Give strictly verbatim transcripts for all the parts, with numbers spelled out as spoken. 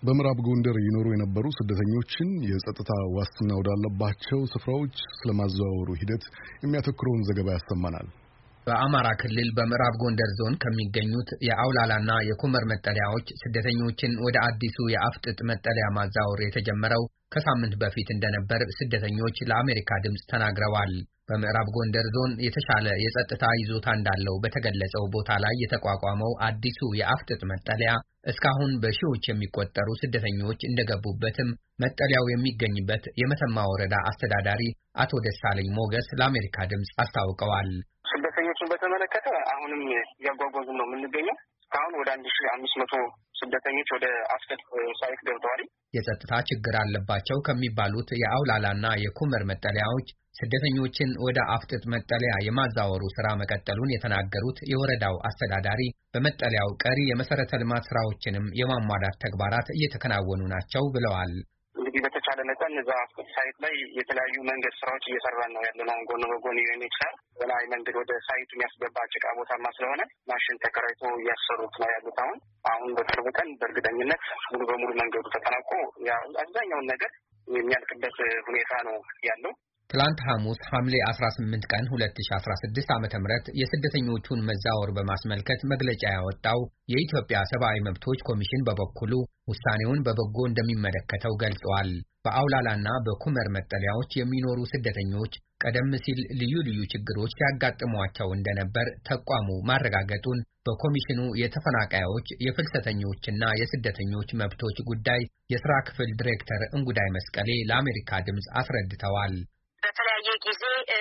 በምዕራብ ጎንደር ይኖሩ የነበሩ ስደተኞችን የጸጥታ ዋስትና ወዳለባቸው ስፍራዎች ስለማዘዋወሩ ሂደት የሚያተኩረውን ዘገባ ያሰማናል። በአማራ ክልል በምዕራብ ጎንደር ዞን ከሚገኙት የአውላላና የኩመር መጠለያዎች ስደተኞችን ወደ አዲሱ የአፍጥጥ መጠለያ ማዛወር የተጀመረው ከሳምንት በፊት እንደነበር ስደተኞች ለአሜሪካ ድምጽ ተናግረዋል። በምዕራብ ጎንደር ዞን የተሻለ የጸጥታ ይዞታ እንዳለው በተገለጸው ቦታ ላይ የተቋቋመው አዲሱ የአፍጥጥ መጠለያ እስካሁን በሺዎች የሚቆጠሩ ስደተኞች እንደገቡበትም መጠለያው የሚገኝበት የመተማ ወረዳ አስተዳዳሪ አቶ ደሳለኝ ሞገስ ለአሜሪካ ድምጽ አስታውቀዋል። ስደተኞችን በተመለከተ አሁንም ያጓጓዙ ነው የምንገኘው። እስካሁን ወደ አንድ ሺህ አምስት መቶ ስደተኞች ወደ አፍጥጥ ሳይት ገብተዋል። የጸጥታ ችግር አለባቸው ከሚባሉት የአውላላና የኩመር መጠለያዎች ስደተኞችን ወደ አፍጥጥ መጠለያ የማዛወሩ ስራ መቀጠሉን የተናገሩት የወረዳው አስተዳዳሪ በመጠለያው ቀሪ የመሰረተ ልማት ስራዎችንም የማሟላት ተግባራት እየተከናወኑ ናቸው ብለዋል። እንግዲህ በተቻለ መጠን እዛ አፍጥጥ ሳይት ላይ የተለያዩ መንገድ ስራዎች እየሰራን ነው ያለነው። ጎን በጎን ዩኤንኤችሲአር በላይ መንገድ ወደ ሳይቱ የሚያስገባ ጭቃ ቦታማ ስለሆነ ማሽን ተከራይቶ እያሰሩት ነው ያሉት። አሁን አሁን በቅርብ ቀን በእርግጠኝነት ሙሉ በሙሉ መንገዱ ተጠናቆ አብዛኛውን ነገር የሚያልቅበት ሁኔታ ነው ያለው። ትላንት ሐሙስ ሐምሌ አስራ ስምንት ቀን ሁለት ሺህ አስራ ስድስት ዓመተ ምህረት የስደተኞቹን መዛወር በማስመልከት መግለጫ ያወጣው የኢትዮጵያ ሰብአዊ መብቶች ኮሚሽን በበኩሉ ውሳኔውን በበጎ እንደሚመለከተው ገልጿል። በአውላላና በኩመር መጠለያዎች የሚኖሩ ስደተኞች ቀደም ሲል ልዩ ልዩ ችግሮች ሲያጋጥሟቸው እንደነበር ተቋሙ ማረጋገጡን በኮሚሽኑ የተፈናቃዮች የፍልሰተኞችና የስደተኞች መብቶች ጉዳይ የሥራ ክፍል ዲሬክተር እንጉዳይ መስቀሌ ለአሜሪካ ድምጽ አስረድተዋል። በተለያየ ጊዜ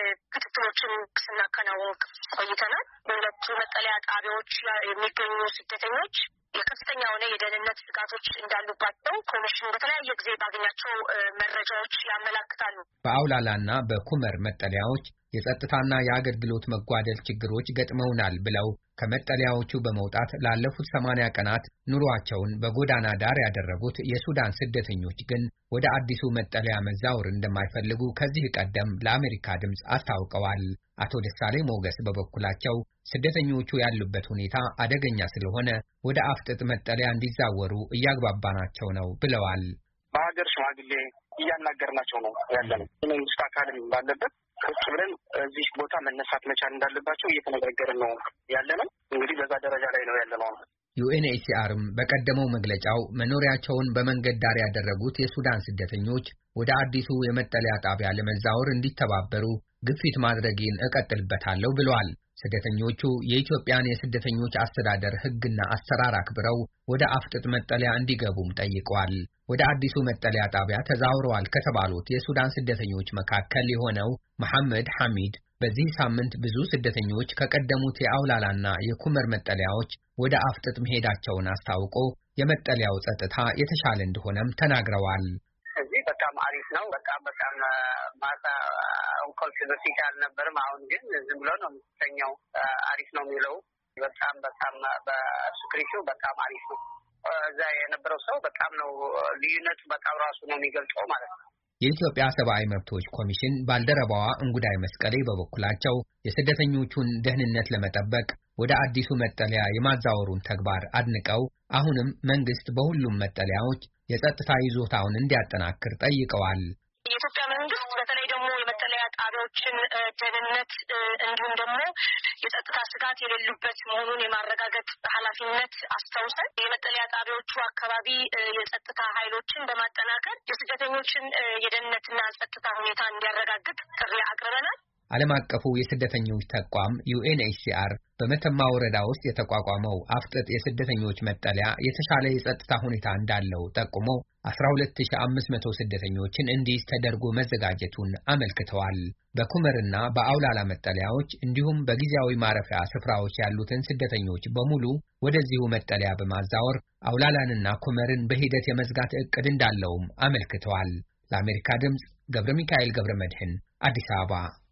ክትትሎችን ስናከናውን ቆይተናል። በሁለቱ መጠለያ ጣቢያዎች የሚገኙ ስደተኞች የከፍተኛ የሆነ የደህንነት ስጋቶች እንዳሉባቸው ኮሚሽን በተለያየ ጊዜ ባገኛቸው መረጃዎች ያመላክታሉ። በአውላላና በኩመር መጠለያዎች የጸጥታና የአገልግሎት መጓደል ችግሮች ገጥመውናል ብለው ከመጠለያዎቹ በመውጣት ላለፉት ሰማንያ ቀናት ኑሯቸውን በጎዳና ዳር ያደረጉት የሱዳን ስደተኞች ግን ወደ አዲሱ መጠለያ መዛወር እንደማይፈልጉ ከዚህ ቀደም ለአሜሪካ ድምጽ አስታውቀዋል። አቶ ደሳለኝ ሞገስ በበኩላቸው ስደተኞቹ ያሉበት ሁኔታ አደገኛ ስለሆነ ወደ አፍጥጥ መጠለያ እንዲዛወሩ እያግባባናቸው ነው ብለዋል። በሀገር ሽማግሌ እያናገርናቸው ነው ያለነው። የመንግስት አካልም ባለበት ቁጭ ብለን እዚህ ቦታ መነሳት መቻል እንዳለባቸው እየተነጋገርን ነው ያለነው። እንግዲህ በዛ ደረጃ ላይ ነው ያለነው። ዩኤንኤችሲአርም በቀደመው መግለጫው መኖሪያቸውን በመንገድ ዳር ያደረጉት የሱዳን ስደተኞች ወደ አዲሱ የመጠለያ ጣቢያ ለመዛወር እንዲተባበሩ ግፊት ማድረግን እቀጥልበታለሁ ብለዋል። ስደተኞቹ የኢትዮጵያን የስደተኞች አስተዳደር ሕግና አሰራር አክብረው ወደ አፍጥጥ መጠለያ እንዲገቡም ጠይቀዋል። ወደ አዲሱ መጠለያ ጣቢያ ተዛውረዋል ከተባሉት የሱዳን ስደተኞች መካከል የሆነው መሐመድ ሐሚድ በዚህ ሳምንት ብዙ ስደተኞች ከቀደሙት የአውላላና የኩመር መጠለያዎች ወደ አፍጥጥ መሄዳቸውን አስታውቆ የመጠለያው ጸጥታ የተሻለ እንደሆነም ተናግረዋል። እዚህ በጣም አሪፍ ነው። በጣም በጣም ማታ እንቅልፍ በፊት አልነበርም። አሁን ግን ዝም ብሎ ነው የምትተኛው። አሪፍ ነው የሚለው በጣም በጣም በስክሪቱ በጣም አሪፍ ነው። እዛ የነበረው ሰው በጣም ነው ልዩነቱ በጣም ራሱ ነው የሚገልጸው ማለት ነው። የኢትዮጵያ ሰብአዊ መብቶች ኮሚሽን ባልደረባዋ እንጉዳይ መስቀሌ በበኩላቸው የስደተኞቹን ደህንነት ለመጠበቅ ወደ አዲሱ መጠለያ የማዛወሩን ተግባር አድንቀው አሁንም መንግስት በሁሉም መጠለያዎች የጸጥታ ይዞታውን እንዲያጠናክር ጠይቀዋል። የኢትዮጵያ መንግስት በተለይ ደግሞ የመጠለያ ጣቢያዎችን ደህንነት እንዲሁም ደግሞ የጸጥታ ስጋት የሌሉበት መሆኑን የማረጋገጥ ኃላፊነት አስታውሰን የመጠለያ ጣቢያዎቹ አካባቢ የጸጥታ ኃይሎችን በማጠናከር የስደተኞችን የደህንነትና ጸጥታ ሁኔታ እንዲያረጋግጥ ጥሪ አቅርበናል። ዓለም አቀፉ የስደተኞች ተቋም ዩኤንኤችሲአር በመተማ ወረዳ ውስጥ የተቋቋመው አፍጥጥ የስደተኞች መጠለያ የተሻለ የጸጥታ ሁኔታ እንዳለው ጠቁሞ አስራ ሁለት ሺህ አምስት መቶ ስደተኞችን እንዲይዝ ተደርጎ መዘጋጀቱን አመልክተዋል። በኩመርና በአውላላ መጠለያዎች እንዲሁም በጊዜያዊ ማረፊያ ስፍራዎች ያሉትን ስደተኞች በሙሉ ወደዚሁ መጠለያ በማዛወር አውላላንና ኩመርን በሂደት የመዝጋት ዕቅድ እንዳለውም አመልክተዋል። ለአሜሪካ ድምጽ ገብረ ሚካኤል ገብረ መድህን አዲስ አበባ